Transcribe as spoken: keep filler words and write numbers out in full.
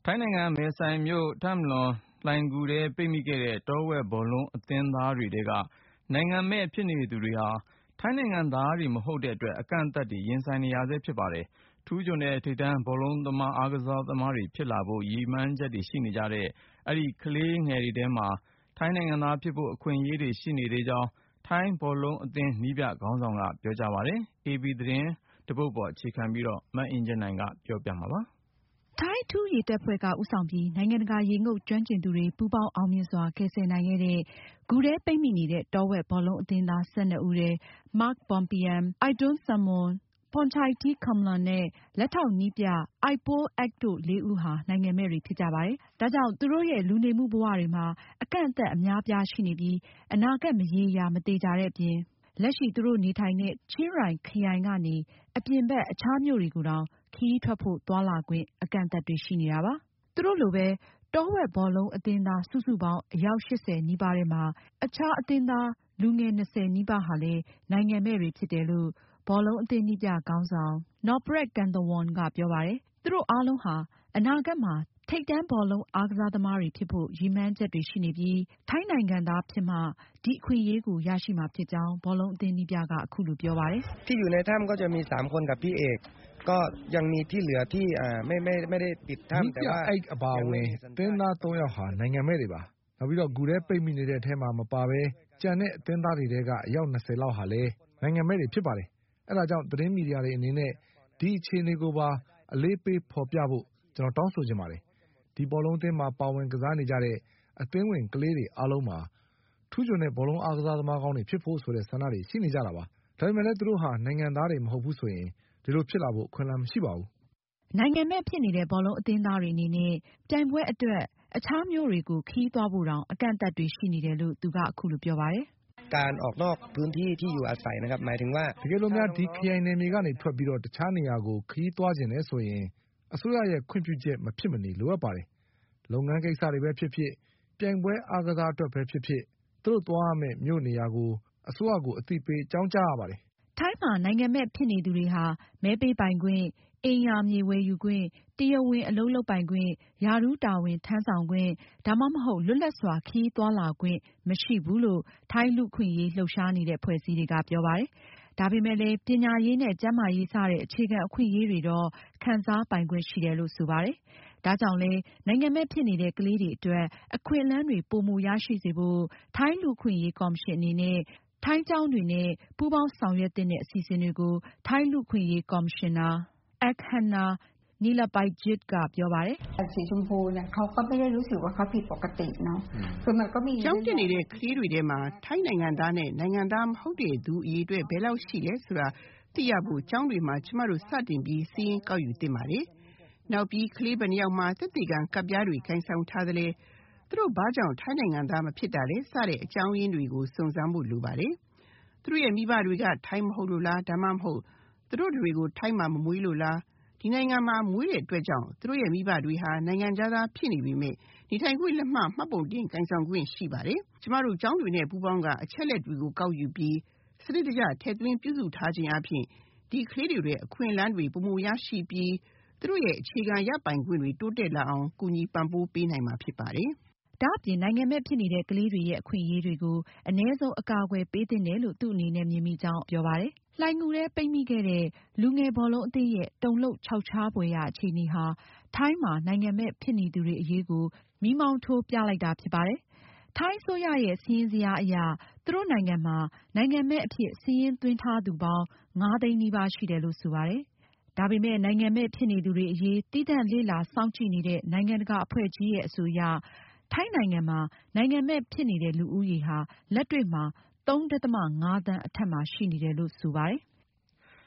ထိုင်းနိုင်ငံမယ်ဆိုင်မြို့ထမ်လွန်လှိုဏ်ဂူထဲပိတ်မိခဲ့တဲ့တောဝက်ဘောလုံးအသင်းသားတွေထဲကနိုင်ငံမဲ့ဖြစ်နေသူတွေဟာထိုင်းနိုင်ငံသားတွေမဟုတ်တဲ့အတွက်အကန့်အသတ်တွေရင်ဆိုင်နေရဆဲဖြစ်ပါတယ်။ထူးချွန်တဲ့ထိပ်တန်းဘောလုံးအားကစားသမားတွေဖြစ်လာဖို့ရည်မှန်းချက်တွေရှိနေကြတဲ့အဲဒီကလေးငယ်တွေထဲမှာထိုင်းနိုင်ငံသားဖြစ်ဖို့အခွင့်အရေးတွေရှိနေသေးကြောင်းထိုင်းဘောလုံးအသင်းနည်းပြခေါင်းဆောင်ကပြောကြားပါတယ်။ အေပီသတင်းတပုဒ်ပေါ်အခြေခံပြီးမအင်ကြင်းနိုင်ကပြောပြမှာပါ။ထိုင်းအထူးရေတပ်ဖွဲ့ကဦးဆောင်ပြီးနိုင်ငံတကာရေငုပ်ကျွမ်းကျင်သူတွေပူးပေါင်းအောင်မြင်စွာကယ်ဆယ်နိုင်ခဲ့တဲ့ဂူထဲပိတ်မိနေတဲ့တောဝက်ဘောလုံးအသင်းသား၁၂ဦးထဲ Mark Bompian, Aidornsamon, Pornchai-T Khamluan နဲ့ လက်ထောက်နည်းပြ Ipol-Act တို့လေးဦးဟာနိုင်ငံမဲ့တွေဖြစ်ကြပါတယ်။ ဒါကြောင့်သူတို့ရဲ့လူနေမှုဘဝတွေမှာအကန့်အသတ်အများအပြားရှိနေပြီးအနာဂတ်မရေရာမသေချာတဲ့အပြင်လက်ရှိသူတို့နေထိုင်တဲ့ချင်းရိုင်ခရိုင်ကနေ အပြင်ဘက်အခြားမြို့တွေကိုတောင်ခရီးထွက်ဖို့သွားလာခွင့်အကန့်အသတ်တွေရှိနေတာပါ။ သူတို့လိုပဲတောဝက်ဘောလုံးအသင်းသားစုစုပေါင်းအယောက်ရှစ်ဆယ်နီးပါးထဲမှာအခြားအသင်းသားလူငယ်၂၀နီးပါးဟာလည်းနိုင်ငံမဲ့တွေဖြစ်တယ်လို့ဘောလုံးအသင်းနည်းပြခေါင်းဆောင် Norprak Kentawon ကပြောပါတယ်။ သူတို့အားလုံးဟာအနာဂတ်မှာထိပ်တန်းဘောလုံးအားကစားသမားတွေဖြစ်ဖို့ရည်မှန်းချက်တွေရှိနေပြီးထိုင်းနိုင်ငံသားဖြစ်မှဒီအခွင့်အရေးကိုရရှိမှာဖြစ်ကြောင်းဘောလုံးအသင်းနည်းပြကအခုလိုပြောပါတယ်။ที่อยู่ในถ้ำก็จะมีสามคนกับพี่เอกก็ยังมีที่เหลือที่ไม่ไม่ไม่ได้ติดถ้ำแต่ว่าအိတ်အပါဝင်အသင်းသားသုံးယောက်ဟာနိုင်ငံမဲ့တွေပါ။နောက်ပြီးတော့ဂူထဲပိတ်မိနေတဲ့အထဲမှာမပါပဲကျန်တဲ့အသင်းသားတွေထဲကအယောက်၂၀လောက်ဟာလည်းနိုင်ငံမဲ့တွေဖြစ်ပါတယ်။အဲဒါကြောင့်သတင်းမီဒီယာတွေအနေနဲ့ဒီအခြေအနေကိုပါအလေးပေးဖေါ်ပြဖို့ကျွန်တော်တောင်းဆိုချင်ပါတယ်။ဒီဘောလုံးအသင်းမှာပါဝင်ကစားနေကြတဲ့အသင်းဝင်ကလေးတွေအားလုံးမှာထူးချွန်တဲ့ဘောလုံးအားကစားသမားကောင်းတွေဖြစ်ဖို့ဆိုတဲ့ဆန္ဒတွေရှိနေကြတာပါ။ဒါပေမဲ့လည်းသူတို့ဟာနိုင်ငံသားတွေမဟုတ်ဘူးဆိုရင်ဒီလိုဖြစ်လာဖို့အခွင့်အလမ်းမရှိပါဘူး။နိုင်ငံမဲ့ဖြစ်နေတဲ့ဘောလုံးအသင်းသားတွေအနေနဲ့ပြိုင်ပွဲအတွက်အခြားမြို့တွေကိုခရီးသွားဖို့တောင်အကန့်အသတ်တွေရှိနေတယ်လို့သူကအခုလိုပြောပါတယ်။การออกนอกพื้นที่ที่อยู่อาศัยนะครับหมายถึงว่าတကယ်လို့များဒီခရိုင်နယ်မြေကနေထွက်ပြီးတော့တခြားနေရာကိုခရီးသွားခြင်းလဲဆိုရင်အစိုးရရဲ့ခွင့်ပြုချက်မဖြစ်မနေလိုအပ်ပါတယ်။လုပ်ငန်းကိစ္စတွေပဲဖြစ်ဖြစ်ပြိုင်ပွဲအားကစားအတွက်ပဲဖြစ်ဖြစ်သူတို့သွားရမယ့်မြို့နေရာကိုအစိုးရကိုအသိပေးအကြောင်းကြားရပါတယ်။ထိုင်းမှာနိုင်ငံမဲ့ဖြစ်နေသူတွေဟာမဲပေးပိုင်ခွင့်အိမ်ယာမြေဝယ်ယူခွင့်တရားဝင်အလုပ်လုပ်ပိုင်ခွင့်ရာထူးတာဝန်ထမ်းဆောင်ခွင့်ဒါမှမဟုတ်လွတ်လပ်စွာခရီးသွားလာခွင့်မရှိဘူးလို့ထိုင်းလူ့အခွင့်အရေးလှုပ်ရှားနေတဲ့အဖွဲ့အစည်းတွေကပြောပါတယ်။ဒါပေမဲ့လည်းပညာရေးနဲ့ကျန်းမာရေးစတဲ့အခြေခံအခွင့်အရေးတွေတော့ခံစားပိုင်ခွင့်ရှိတယ်လို့ဆိုပါတယ်။ဒါကြောင့်လည်းနိုင်ငံမဲ့ဖြစ်နေတဲ့ကလေးတွေအတွက်အခွင့်အလမ်းတွေပိုမိုရရှိစေဖို့ထိုင်းလူ့အခွင့်အရေးကော်မရှင်အနေနဲ့ထိုင်းကျောင်းတွေနဲ့ပူးပေါင်းဆောင်ရွက်သင့်တဲ့အစီအစဉ်တွေကိုထိုင်းလူ့အခွင့်အရေးကော်မရှင်နာ Akhana Nilapayjit ကပြောပါတယ်။สีชมพูเนี่ยเขาก็ไม่ได้รู้สึกว่าเขาผิดปกติเนาะคือมันก็มีကျောင်းတင်နေတဲ့ကလေးတွေထဲမှာထိုင်းနိုင်ငံသားနဲ့နိုင်ငံသားမဟုတ်တဲ့သူအရေးအတွက်ဘယ်လောက်ရှိလဲဆိုတာသိရဖို့ကျောင်းတွေမှာကျမတို့စတင်ပြီးစီးရင်ကောက်ယူသင့်ပါတယ်။နောက်ပြီးကလေးဘယ်နှယောက်မှသက်သေခံကပ်ပြားတွေခိုင်ဆောင်ထားသလဲသူတို့ဘာကြောင့်ထိုင်းနိုင်ငံသားမဖြစ်တာလဲစတဲ့အကြောင်းရင်းတွေကိုစုံစမ်းဖို့လိုပါတယ်။သူတို့ရဲ့မိဘတွေကထိုင်းမဟုတ်လို့လားဒါမှမဟုတ်သူတို့တွေကိုထိုင်းမှာမမွေးလို့လားဒီနိုင်ငံမှာမွေးတဲ့အတွက်ကြောင့်သူတို့ရဲ့မိဘတွေဟာနိုင်ငံသားဖြစ်နေပေမဲ့နေထိုင်ခွင့်လက်မှတ်မှတ်ပုံတင်ကိုင်ဆောင်ခွင့်ရှိပါတယ်။ကျမတို့ကျောင်းတွေနဲ့ပူးပေါင်းကအချက်လက်တွေကိုကောက်ယူပြီးစနစ်တကျထည့်သွင်းပြုစုထားခြင်းအပြင်ဒီကလေးတွေရဲ့အခွင့်အလမ်းတွေပိုမိုရရှိပြီးသူတို့ရဲ့အခြေခံရပိုင်ခွင့်တွေတိုးတက်လာအောင်ကူညီပံ့ပိုးပေးနိုင်မှာဖြစ်ပါတယ်။ဒါအပြင်နိုင်ငံမဲ့ဖြစ်နေတဲ့ကလေးတွေရဲ့အခွင့်အရေးတွေကိုအနည်းဆုံးအကာအကွယ်ပေးသင့်တယ်လို့သူ့အနေနဲ့မြင်မိကြောင်းပြောပါတယ်။လှိုဏ်ဂူထဲပိတ်မိခဲ့တဲ့လူငယ်ဘောလုံးအသင်းရဲ့တုန်လှုပ်ခြောက်ခြားဖွယ်ရာအခြေအနေဟာထိုင်းမှာနိုင်ငံမဲ့ဖြစ်နေသူတွေအရေးကိုမီးမောင်းထိုးပြလိုက်တာဖြစ်ပါတယ်။ထိုင်းအစိုးရရဲ့စာရင်းဇယားအရသူတို့နိုင်ငံမှာနိုင်ငံမဲ့အဖြစ်စာရင်းသွင်းထားသူပေါင်းငါးသိန်းနီးပါးရှိတယ်လို့ဆိုပါတယ်။ဒါပေမဲ့နိုင်ငံမဲ့ဖြစ်နေသူတွေအရေးသီးသန့်လေ့လာစောင့်ကြည့်နေတဲ့နိုင်ငံတကာအဖွဲ့ကြီးရဲ့အဆိုအရထိုင်းနိုင်ငံမှာနိုင်ငံမဲ့ဖြစ်နေတဲ့လူဦးရေဟာလက်တွေ့မှာသုံးဒသမငါးသန်းအထက်မှာရှိနေတယ်လို့ဆိုပါတယ်။